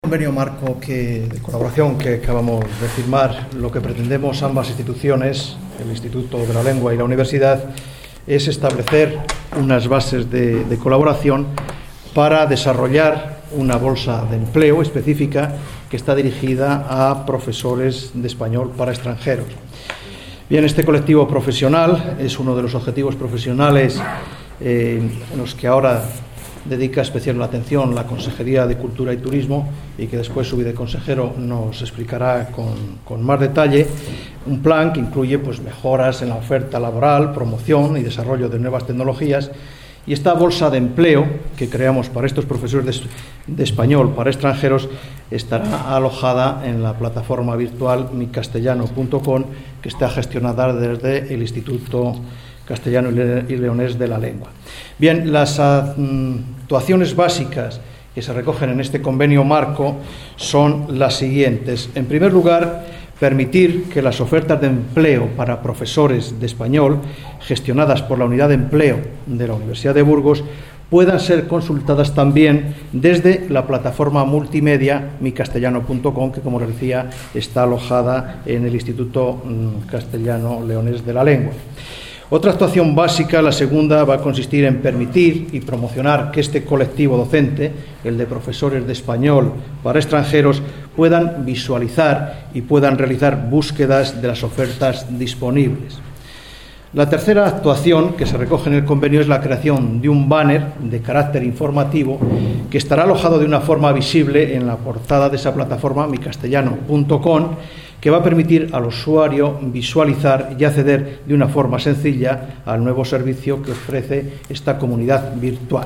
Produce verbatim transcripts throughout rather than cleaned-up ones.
Convenio marco que, de colaboración que acabamos de firmar, lo que pretendemos ambas instituciones, el Instituto de la Lengua y la Universidad, es establecer unas bases de, de colaboración para desarrollar una bolsa de empleo específica que está dirigida a profesores de español para extranjeros. Bien, este colectivo profesional es uno de los objetivos profesionales eh, en los que ahora dedica especial atención la Consejería de Cultura y Turismo y que después su viceconsejero nos explicará con, con más detalle. Un plan que incluye pues, mejoras en la oferta laboral, promoción y desarrollo de nuevas tecnologías. Y esta bolsa de empleo que creamos para estos profesores de, de español para extranjeros estará alojada en la plataforma virtual mi castellano punto com, que está gestionada desde el Instituto Castellano y Leonés de la Lengua. Bien, las actuaciones básicas que se recogen en este convenio marco son las siguientes. En primer lugar, permitir que las ofertas de empleo para profesores de español gestionadas por la Unidad de Empleo de la Universidad de Burgos puedan ser consultadas también desde la plataforma multimedia mi castellano punto com, que, como les decía, está alojada en el Instituto Castellano Leonés de la Lengua. Otra actuación básica, la segunda, va a consistir en permitir y promocionar que este colectivo docente, el de profesores de español para extranjeros, puedan visualizar y puedan realizar búsquedas de las ofertas disponibles. La tercera actuación que se recoge en el convenio es la creación de un banner de carácter informativo que estará alojado de una forma visible en la portada de esa plataforma mi castellano punto com, que va a permitir al usuario visualizar y acceder de una forma sencilla al nuevo servicio que ofrece esta comunidad virtual.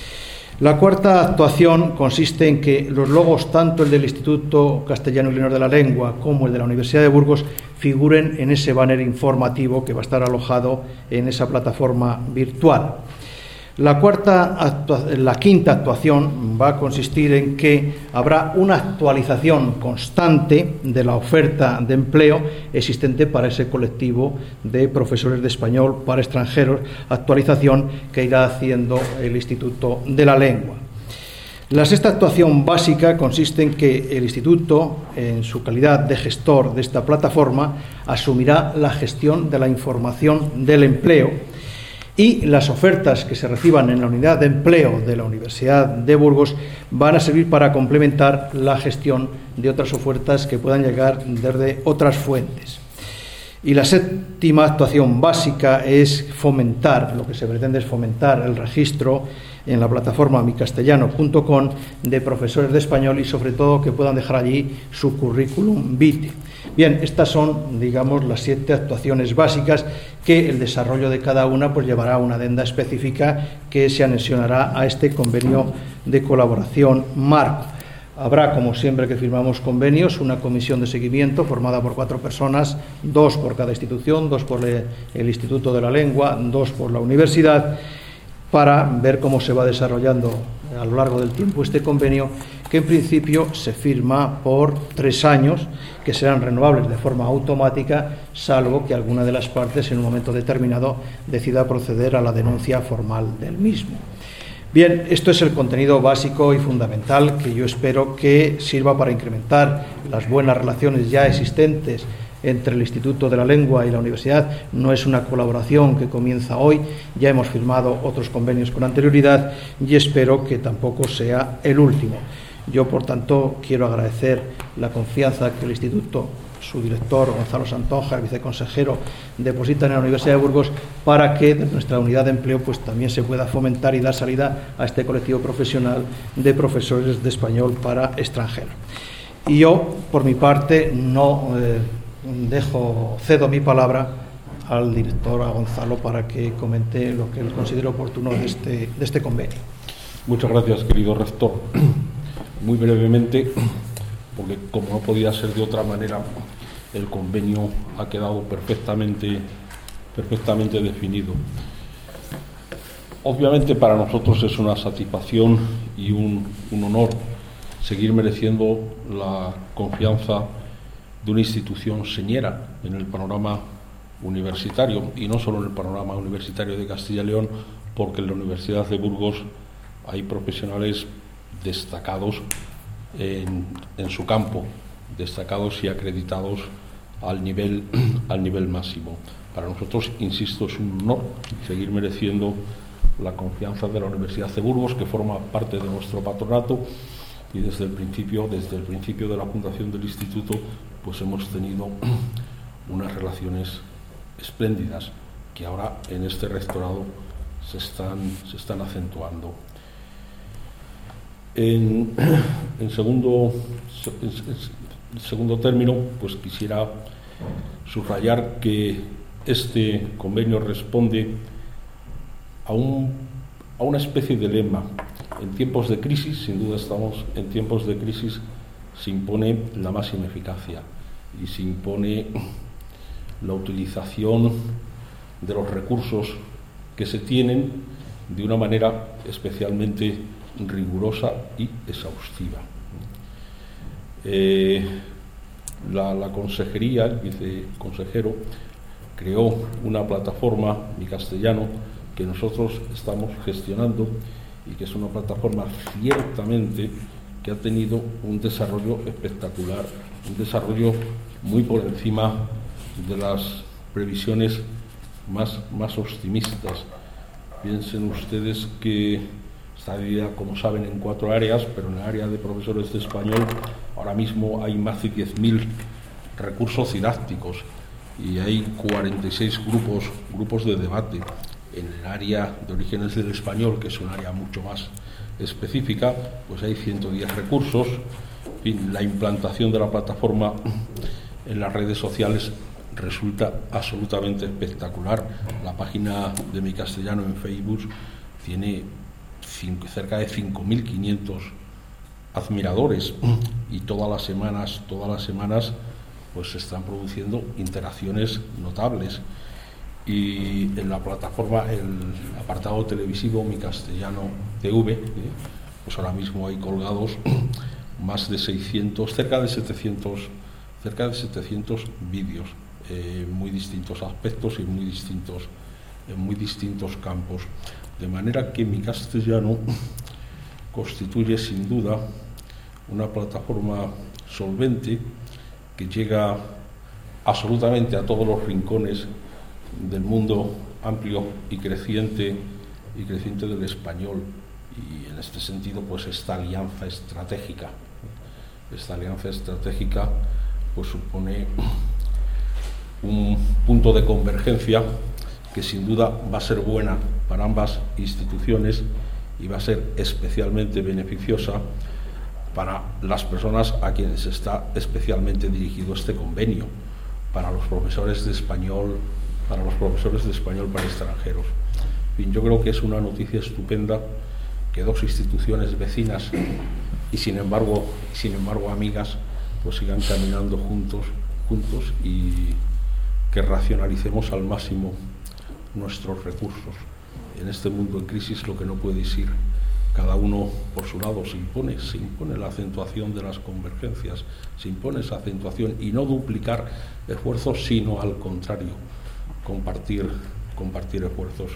La cuarta actuación consiste en que los logos, tanto el del Instituto Castellano y Leonés de la Lengua como el de la Universidad de Burgos, figuren en ese banner informativo que va a estar alojado en esa plataforma virtual. La, cuarta, la quinta actuación va a consistir en que habrá una actualización constante de la oferta de empleo existente para ese colectivo de profesores de español para extranjeros, actualización que irá haciendo el Instituto de la Lengua. La sexta actuación básica consiste en que el Instituto, en su calidad de gestor de esta plataforma, asumirá la gestión de la información del empleo y las ofertas que se reciban en la unidad de empleo de la Universidad de Burgos van a servir para complementar la gestión de otras ofertas que puedan llegar desde otras fuentes. Y la séptima actuación básica es fomentar, lo que se pretende es fomentar el registro en la plataforma mi castellano punto com de profesores de español y sobre todo que puedan dejar allí su currículum vitae. Bien, estas son, digamos, las siete actuaciones básicas que el desarrollo de cada una pues llevará a una adenda específica que se anexionará a este convenio de colaboración marco. Habrá, como siempre que firmamos convenios, una comisión de seguimiento formada por cuatro personas, dos por cada institución, dos por el Instituto de la Lengua, dos por la universidad, para ver cómo se va desarrollando a lo largo del tiempo este convenio, que en principio se firma por tres años, que serán renovables de forma automática, salvo que alguna de las partes en un momento determinado decida proceder a la denuncia formal del mismo. Bien, esto es el contenido básico y fundamental que yo espero que sirva para incrementar las buenas relaciones ya existentes entre el Instituto de la Lengua y la Universidad. No es una colaboración que comienza hoy, ya hemos firmado otros convenios con anterioridad y espero que tampoco sea el último. Yo, por tanto, quiero agradecer la confianza que el Instituto, su director Gonzalo Santonja, el viceconsejero, depositan en la Universidad de Burgos para que de nuestra unidad de empleo pues también se pueda fomentar y dar salida a este colectivo profesional de profesores de español para extranjeros. Y yo, por mi parte, no eh, dejo, cedo mi palabra al director, a Gonzalo, para que comente lo que él considera oportuno de este, de este convenio. Muchas gracias, querido rector. Muy brevemente, porque como no podía ser de otra manera, el convenio ha quedado perfectamente, perfectamente definido. Obviamente para nosotros es una satisfacción y un, un honor seguir mereciendo la confianza de una institución señera en el panorama universitario, y no solo en el panorama universitario de Castilla y León, porque en la Universidad de Burgos hay profesionales destacados en, en su campo, destacados y acreditados al nivel, al nivel máximo. Para nosotros, insisto, es un honor seguir mereciendo la confianza de la Universidad de Burgos, que forma parte de nuestro patronato, y desde el principio, desde el principio de la fundación del instituto, pues hemos tenido unas relaciones espléndidas que ahora en este rectorado se están, se están acentuando. En, en, segundo, en segundo término, pues quisiera subrayar que este convenio responde a, un, a una especie de lema. En tiempos de crisis, sin duda estamos en tiempos de crisis, se impone la máxima eficacia y se impone la utilización de los recursos que se tienen de una manera especialmente rigurosa y exhaustiva. Eh, la, la consejería, el viceconsejero, creó una plataforma Mi Castellano que nosotros estamos gestionando y que es una plataforma ciertamente que ha tenido un desarrollo espectacular, un desarrollo muy por encima de las previsiones más, más optimistas. Piensen ustedes que está dividida, como saben, en cuatro áreas, pero en el área de profesores de español ahora mismo hay más de diez mil recursos didácticos y hay cuarenta y seis grupos, grupos de debate. En el área de orígenes del español, que es un área mucho más específica, pues hay ciento diez recursos. En fin, la implantación de la plataforma en las redes sociales resulta absolutamente espectacular. La página de Mi Castellano en Facebook tiene cinco, cerca de cinco mil quinientos admiradores y todas las semanas, todas las semanas, pues se están produciendo interacciones notables. Y en la plataforma, el apartado televisivo Mi Castellano T V, ¿eh? pues ahora mismo hay colgados más de seiscientos, cerca de setecientos, cerca de setecientos vídeos, eh, muy distintos aspectos y muy distintos, en muy distintos campos. De manera que Mi Castellano constituye sin duda una plataforma solvente que llega absolutamente a todos los rincones del mundo amplio y creciente y creciente del español, y en este sentido pues esta alianza estratégica esta alianza estratégica pues supone un punto de convergencia que sin duda va a ser buena para ambas instituciones y va a ser especialmente beneficiosa para las personas a quienes está especialmente dirigido este convenio, para los profesores de español para los profesores de español para extranjeros. En fin, yo creo que es una noticia estupenda que dos instituciones vecinas y sin embargo, sin embargo amigas, pues sigan caminando juntos, juntos y que racionalicemos al máximo nuestros recursos. En este mundo en crisis lo que no puede es ir cada uno por su lado, se impone, se impone la acentuación de las convergencias, se impone esa acentuación y no duplicar esfuerzos, sino al contrario, compartir, compartir esfuerzos.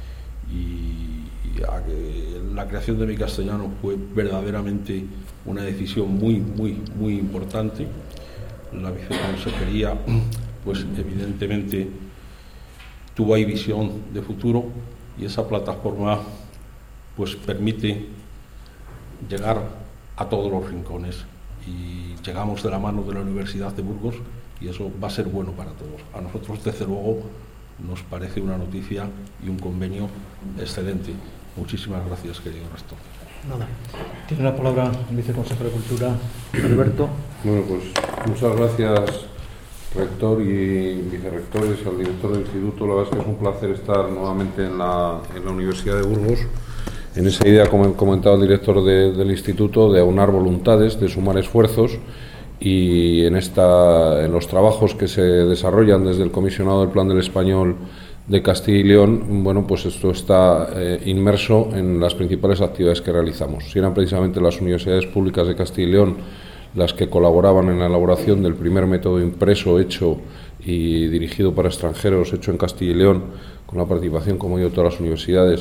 Y, y a que la creación de Mi Castellano fue verdaderamente una decisión muy, muy, muy importante. La viceconsejería, pues evidentemente tuvo ahí visión de futuro y esa plataforma pues permite llegar a todos los rincones y llegamos de la mano de la Universidad de Burgos y eso va a ser bueno para todos. A nosotros, desde luego, nos parece una noticia y un convenio excelente. Muchísimas gracias, querido rector. Nada. Tiene la palabra el viceconsejero de Cultura, Alberto. Bueno, pues muchas gracias, rector y vicerrectores, al director del instituto. La verdad es que es un placer estar nuevamente en la, en la Universidad de Burgos, en esa idea, como comentaba el director de, del instituto, de aunar voluntades, de sumar esfuerzos, y en esta en los trabajos que se desarrollan desde el comisionado del Plan del Español de Castilla y León, bueno, pues esto está eh, inmerso en las principales actividades que realizamos. Si eran precisamente las universidades públicas de Castilla y León las que colaboraban en la elaboración del primer método impreso hecho y dirigido para extranjeros, hecho en Castilla y León, con la participación, como digo, de todas las universidades,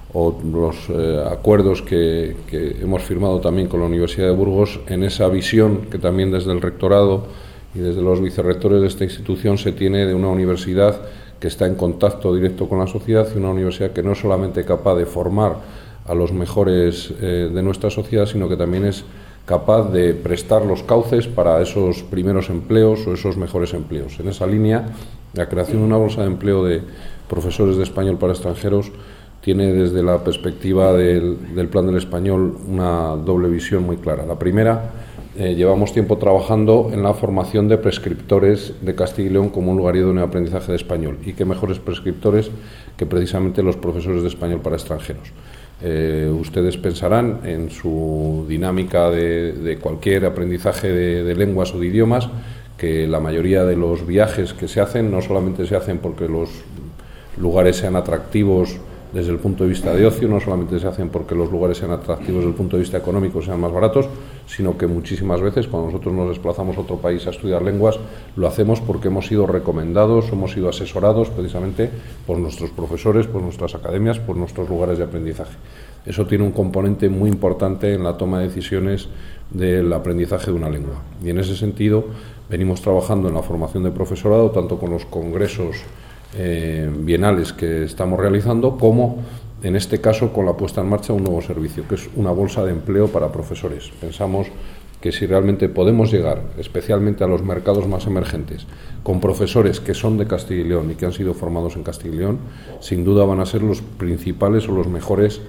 o los eh, acuerdos que, que hemos firmado también con la Universidad de Burgos, en esa visión que también desde el rectorado y desde los vicerrectores de esta institución se tiene de una universidad que está en contacto directo con la sociedad y una universidad que no es solamente capaz de formar a los mejores eh, de nuestra sociedad, sino que también es capaz de prestar los cauces para esos primeros empleos o esos mejores empleos. En esa línea, la creación de una bolsa de empleo de profesores de español para extranjeros tiene desde la perspectiva del, del Plan del Español una doble visión muy clara. La primera, eh, llevamos tiempo trabajando en la formación de prescriptores de Castilla y León como un lugar idóneo de aprendizaje de español, y qué mejores prescriptores que precisamente los profesores de español para extranjeros. Eh, ustedes pensarán en su dinámica de, de cualquier aprendizaje de, de lenguas o de idiomas que la mayoría de los viajes que se hacen no solamente se hacen porque los lugares sean atractivos desde el punto de vista de ocio, no solamente se hacen porque los lugares sean atractivos desde el punto de vista económico, sean más baratos, sino que muchísimas veces cuando nosotros nos desplazamos a otro país a estudiar lenguas, lo hacemos porque hemos sido recomendados, hemos sido asesorados precisamente por nuestros profesores, por nuestras academias, por nuestros lugares de aprendizaje. Eso tiene un componente muy importante en la toma de decisiones del aprendizaje de una lengua. Y en ese sentido venimos trabajando en la formación de profesorado, tanto con los congresos Eh, bienales que estamos realizando, como en este caso con la puesta en marcha de un nuevo servicio, que es una bolsa de empleo para profesores. Pensamos que si realmente podemos llegar, especialmente a los mercados más emergentes, con profesores que son de Castilla y León y que han sido formados en Castilla y León, sin duda van a ser los principales o los mejores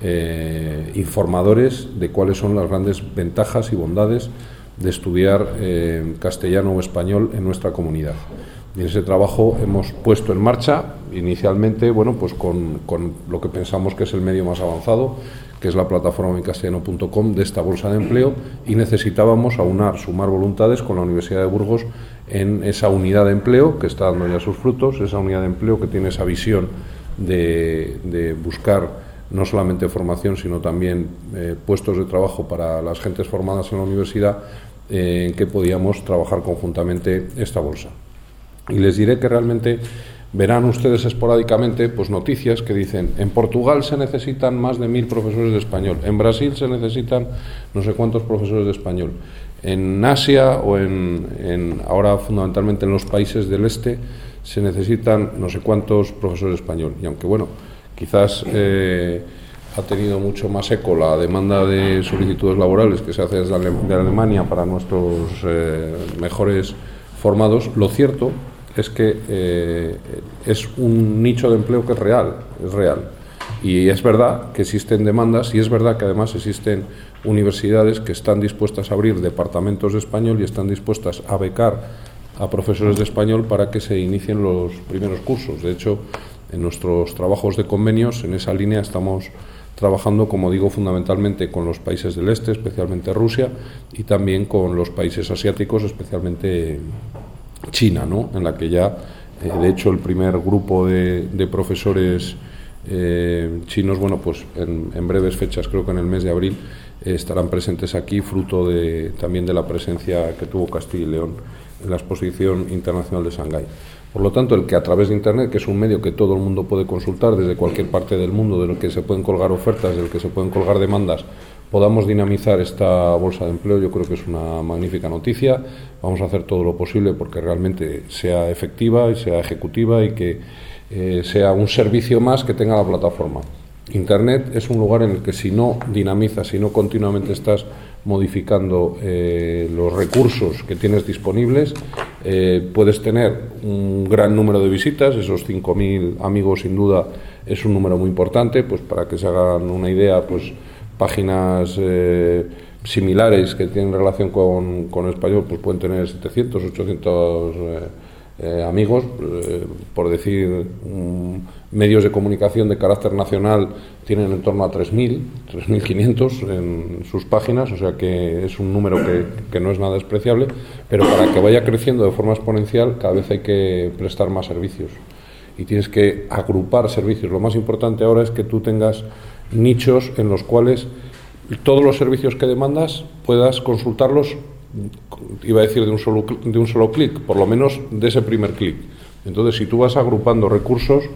eh, informadores de cuáles son las grandes ventajas y bondades de estudiar eh, castellano o español en nuestra comunidad. Y en ese trabajo hemos puesto en marcha inicialmente, bueno, pues con, con lo que pensamos que es el medio más avanzado, que es la plataforma mi castellano punto com de esta bolsa de empleo, y necesitábamos aunar, sumar voluntades con la Universidad de Burgos en esa unidad de empleo que está dando ya sus frutos, esa unidad de empleo que tiene esa visión de, de buscar no solamente formación, sino también eh, puestos de trabajo para las gentes formadas en la universidad, eh, en que podíamos trabajar conjuntamente esta bolsa. Y les diré que realmente verán ustedes esporádicamente pues noticias que dicen: en Portugal se necesitan más de mil profesores de español, en Brasil se necesitan no sé cuántos profesores de español, en Asia o en, en ahora fundamentalmente en los países del este se necesitan no sé cuántos profesores de español. Y aunque bueno, quizás eh, ha tenido mucho más eco la demanda de solicitudes laborales que se hace desde Ale- de Alemania para nuestros eh, mejores formados, lo cierto es que eh, es un nicho de empleo que es real, es real. Y es verdad que existen demandas, y es verdad que además existen universidades que están dispuestas a abrir departamentos de español y están dispuestas a becar a profesores de español para que se inicien los primeros cursos. De hecho, en nuestros trabajos de convenios, en esa línea estamos trabajando, como digo, fundamentalmente con los países del este, especialmente Rusia, y también con los países asiáticos, especialmente China, ¿no? En la que ya, eh, de hecho, el primer grupo de, de profesores eh, chinos, bueno, pues en, en breves fechas, creo que en el mes de abril, eh, estarán presentes aquí, fruto de, también de la presencia que tuvo Castilla y León en la Exposición Internacional de Shanghái. Por lo tanto, el que a través de Internet, que es un medio que todo el mundo puede consultar desde cualquier parte del mundo, del que se pueden colgar ofertas, del que se pueden colgar demandas, podamos dinamizar esta bolsa de empleo, yo creo que es una magnífica noticia. Vamos a hacer todo lo posible porque realmente sea efectiva y sea ejecutiva y que eh, sea un servicio más que tenga la plataforma. Internet es un lugar en el que si no dinamizas, si no continuamente estás modificando eh, los recursos que tienes disponibles, eh, puedes tener un gran número de visitas. Esos cinco mil amigos sin duda es un número muy importante. Pues para que se hagan una idea, pues páginas eh, similares que tienen relación con, con el español pues pueden tener setecientos, ochocientos eh, eh, amigos, eh, por decir, um, medios de comunicación de carácter nacional tienen en torno a tres mil, tres mil quinientos en sus páginas, o sea que es un número que, que no es nada despreciable, pero para que vaya creciendo de forma exponencial cada vez hay que prestar más servicios y tienes que agrupar servicios. Lo más importante ahora es que tú tengas nichos en los cuales todos los servicios que demandas puedas consultarlos, iba a decir de un solo de un solo clic, por lo menos de ese primer clic. Entonces, si tú vas agrupando recursos,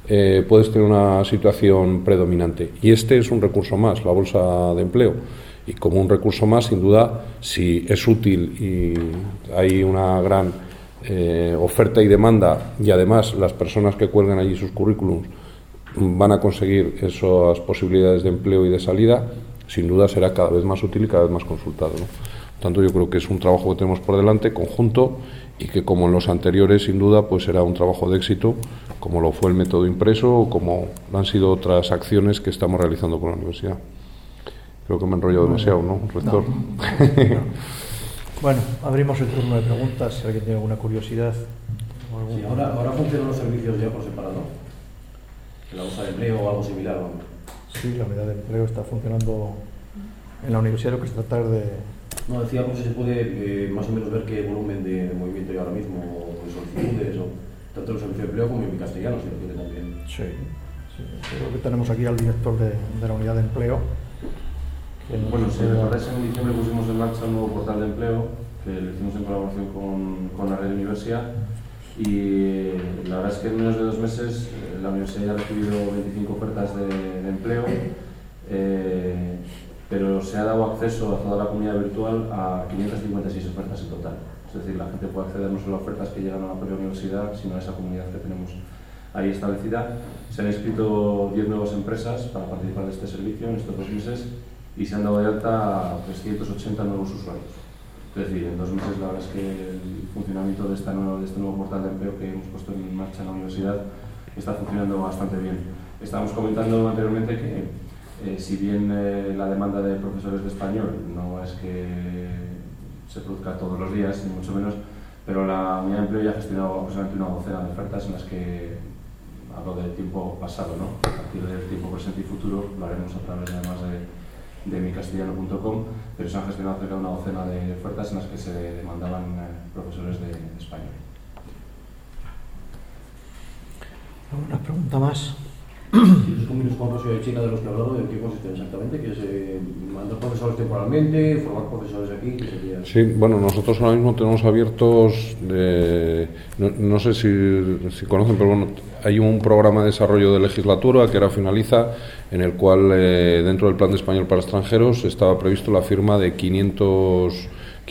eh, puedes tener una situación predominante. Y este es un recurso más, la bolsa de empleo. Y como un recurso más, sin duda, si es útil y hay una gran eh, oferta y demanda, y además las personas que cuelgan allí sus currículums van a conseguir esas posibilidades de empleo y de salida, sin duda será cada vez más útil y cada vez más consultado, ¿no? Por tanto, yo creo que es un trabajo que tenemos por delante, conjunto, y que como en los anteriores, sin duda, pues será un trabajo de éxito, como lo fue el método impreso o como han sido otras acciones que estamos realizando con la universidad. Creo que me he enrollado demasiado, ¿no, rector? No. Bueno, abrimos el turno de preguntas, si alguien tiene alguna curiosidad. O algún... Sí, ahora, ahora funcionan los servicios ya por separado. La bolsa de empleo o algo similar. ¿No? Sí, la unidad de empleo está funcionando en la universidad, lo que es tratar de... No, decía, pues si se puede eh, más o menos ver qué volumen de, de movimiento hay ahora mismo, o de solicitudes, o tanto en el servicio de empleo como en mi castellano, si lo quiere también. Sí, sí, creo que tenemos aquí al director de, de la unidad de empleo. Que bueno, si recordáis, en diciembre pusimos en marcha un nuevo portal de empleo, que lo hicimos en colaboración con, con la red Universidad, y la verdad es que en menos de dos meses eh, la universidad ya ha recibido veinticinco ofertas de, de empleo, eh, pero se ha dado acceso a toda la comunidad virtual a quinientas cincuenta y seis ofertas en total. Es decir, la gente puede acceder no solo a ofertas que llegan a la propia universidad, sino a esa comunidad que tenemos ahí establecida. Se han inscrito diez nuevas empresas para participar de este servicio en estos dos meses y se han dado de alta a trescientos ochenta nuevos usuarios. Es decir, en dos meses la verdad es que el funcionamiento de, esta nueva, de este nuevo portal de empleo que hemos puesto en marcha en la universidad está funcionando bastante bien. Estábamos comentando anteriormente que eh, si bien eh, la demanda de profesores de español no es que se produzca todos los días, ni mucho menos, pero la unidad de empleo ya ha gestionado aproximadamente una docena de ofertas en las que hablo del tiempo pasado, ¿no? A partir del tiempo presente y futuro lo haremos a través además de de mi castellano punto com, pero se han gestionado cerca de una docena de ofertas en las que se demandaban eh, profesores de, de español. ¿Alguna pregunta más? Sí, los convenios con Rusia y China de los que he hablado, ¿en qué consisten exactamente? ¿Que es eh, mandar profesores temporalmente, formar profesores aquí? ¿Qué sería? Sí, bueno, nosotros ahora mismo tenemos abiertos, de, no, no sé si, si conocen, pero bueno, hay un programa de desarrollo de legislatura que ahora finaliza, en el cual eh, dentro del Plan de Español para Extranjeros estaba previsto la firma de quinientas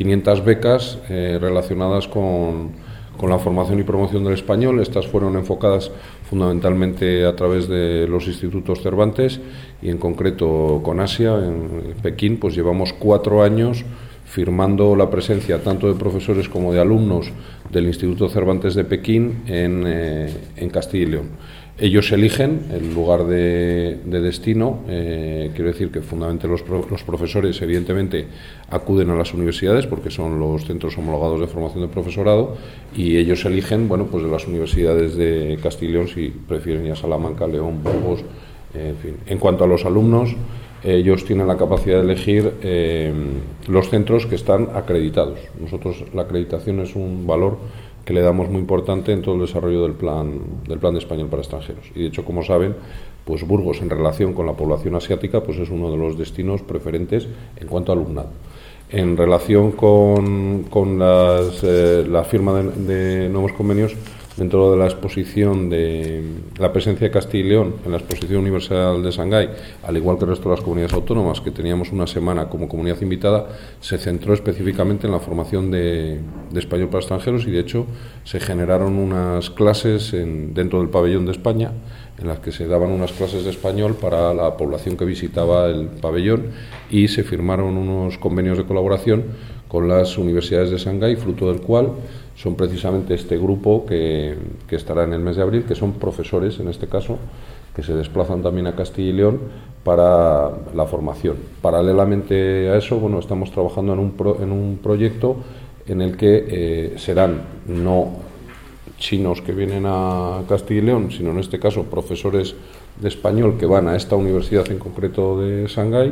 becas eh, relacionadas con, con la formación y promoción del español. Estas fueron enfocadas fundamentalmente a través de los institutos Cervantes y en concreto con Asia, en Pekín, pues llevamos cuatro años firmando la presencia tanto de profesores como de alumnos del Instituto Cervantes de Pekín en, eh, en Castilla y León. Ellos eligen el lugar de, de destino, eh, quiero decir que fundamentalmente los, pro, los profesores evidentemente acuden a las universidades porque son los centros homologados de formación de profesorado y ellos eligen, bueno, pues de las universidades de Castilla y León si prefieren ir a Salamanca, León, Burgos, eh, en fin. En cuanto a los alumnos, ellos tienen la capacidad de elegir eh, los centros que están acreditados. Nosotros la acreditación es un valor que le damos muy importante en todo el desarrollo del plan del plan de español para extranjeros. Y de hecho, como saben, pues Burgos en relación con la población asiática pues es uno de los destinos preferentes en cuanto a alumnado. En relación con, con las, eh, la firma de, de nuevos convenios, dentro de la exposición de la presencia de Castilla y León en la Exposición Universal de Shanghái, al igual que el resto de las comunidades autónomas, que teníamos una semana como comunidad invitada, se centró específicamente en la formación de, de español para extranjeros y, de hecho, se generaron unas clases en, dentro del pabellón de España, en las que se daban unas clases de español para la población que visitaba el pabellón y se firmaron unos convenios de colaboración con las universidades de Shanghái, fruto del cual son precisamente este grupo que, que estará en el mes de abril, que son profesores, en este caso, que se desplazan también a Castilla y León para la formación. Paralelamente a eso, bueno, estamos trabajando en un, pro, en un proyecto en el que eh, serán no chinos que vienen a Castilla y León, sino en este caso profesores de español que van a esta universidad en concreto de Shanghái,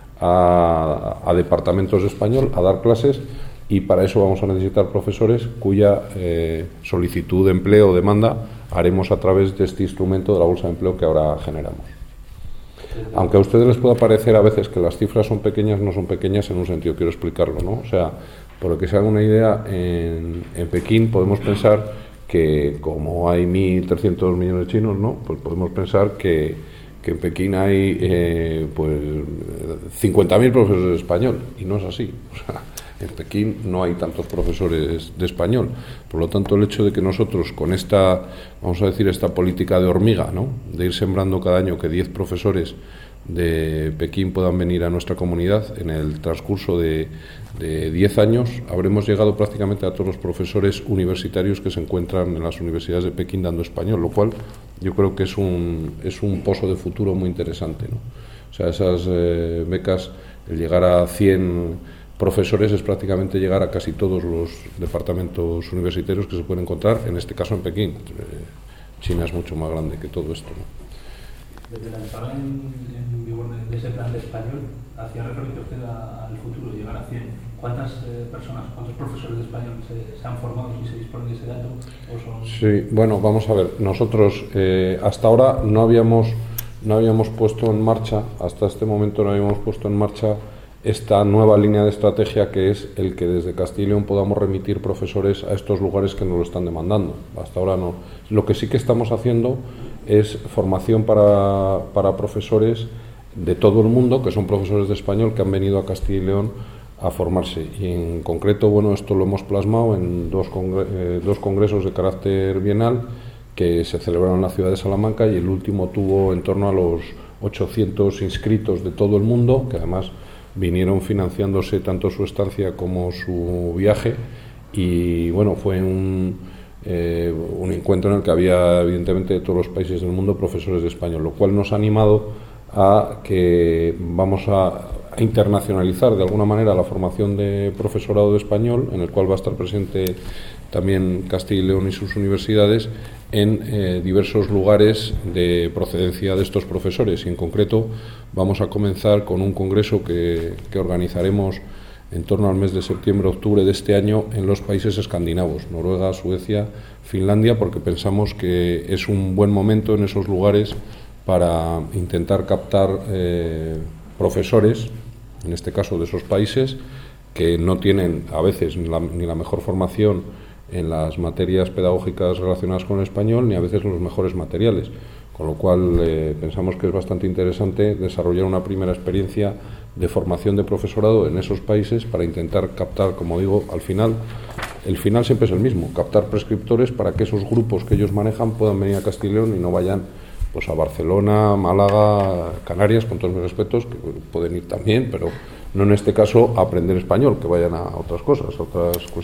a, a departamentos de español, a dar clases. Y para eso vamos a necesitar profesores cuya eh, solicitud de empleo o demanda haremos a través de este instrumento de la bolsa de empleo que ahora generamos. Aunque a ustedes les pueda parecer a veces que las cifras son pequeñas, no son pequeñas en un sentido, quiero explicarlo, ¿no? O sea, por lo que se haga una idea, en, en Pekín podemos pensar que como hay mil trescientos millones de chinos, ¿no? Pues podemos pensar que, que en Pekín hay eh, pues cincuenta mil profesores de español, y no es así. O sea, en Pekín no hay tantos profesores de español. Por lo tanto, el hecho de que nosotros con esta, vamos a decir, esta política de hormiga, ¿no? De ir sembrando cada año que diez profesores de Pekín puedan venir a nuestra comunidad, en el transcurso de, de diez años habremos llegado prácticamente a todos los profesores universitarios que se encuentran en las universidades de Pekín dando español, lo cual yo creo que es un, es un pozo de futuro muy interesante, ¿no? O sea, esas eh, becas, el llegar a cien profesores es prácticamente llegar a casi todos los departamentos universitarios que se pueden encontrar, en este caso en Pekín. Eh, China es mucho más grande que todo esto, ¿no? Desde la entrada en, en vigor de, de ese plan de español, hacía referencia usted a, al futuro, llegar a cien. ¿Cuántas eh, personas, cuántos profesores de español se, se han formado, si se dispone de ese dato? ¿O son... Sí, bueno, vamos a ver. Nosotros eh, hasta ahora no habíamos, no habíamos puesto en marcha, hasta este momento no habíamos puesto en marcha esta nueva línea de estrategia, que es el que desde Castilla y León podamos remitir profesores a estos lugares que nos lo están demandando. Hasta ahora no. Lo que sí que estamos haciendo es formación para, para profesores de todo el mundo, que son profesores de español que han venido a Castilla y León a formarse. Y en concreto, bueno, esto lo hemos plasmado en dos, congre eh, dos congresos de carácter bienal que se celebraron en la ciudad de Salamanca, y el último tuvo en torno a los ochocientos inscritos de todo el mundo, que además vinieron financiándose tanto su estancia como su viaje, y bueno, fue un, eh, un encuentro en el que había evidentemente de todos los países del mundo profesores de español, lo cual nos ha animado a que vamos a, a internacionalizar de alguna manera la formación de profesorado de español, en el cual va a estar presente también Castilla y León y sus universidades, en eh, diversos lugares de procedencia de estos profesores. Y en concreto vamos a comenzar con un congreso que, que organizaremos en torno al mes de septiembre-octubre de este año en los países escandinavos, Noruega, Suecia, Finlandia, porque pensamos que es un buen momento en esos lugares para intentar captar eh, profesores, en este caso de esos países, que no tienen a veces ni la, ni la mejor formación en las materias pedagógicas relacionadas con el español, ni a veces los mejores materiales, con lo cual eh, pensamos que es bastante interesante desarrollar una primera experiencia de formación de profesorado en esos países para intentar captar, como digo, al final, el final siempre es el mismo, captar prescriptores para que esos grupos que ellos manejan puedan venir a Castilla y León y no vayan pues a Barcelona, Málaga, Canarias, con todos mis respetos, que pueden ir también, pero no en este caso a aprender español, que vayan a otras cosas, a otras cuestiones.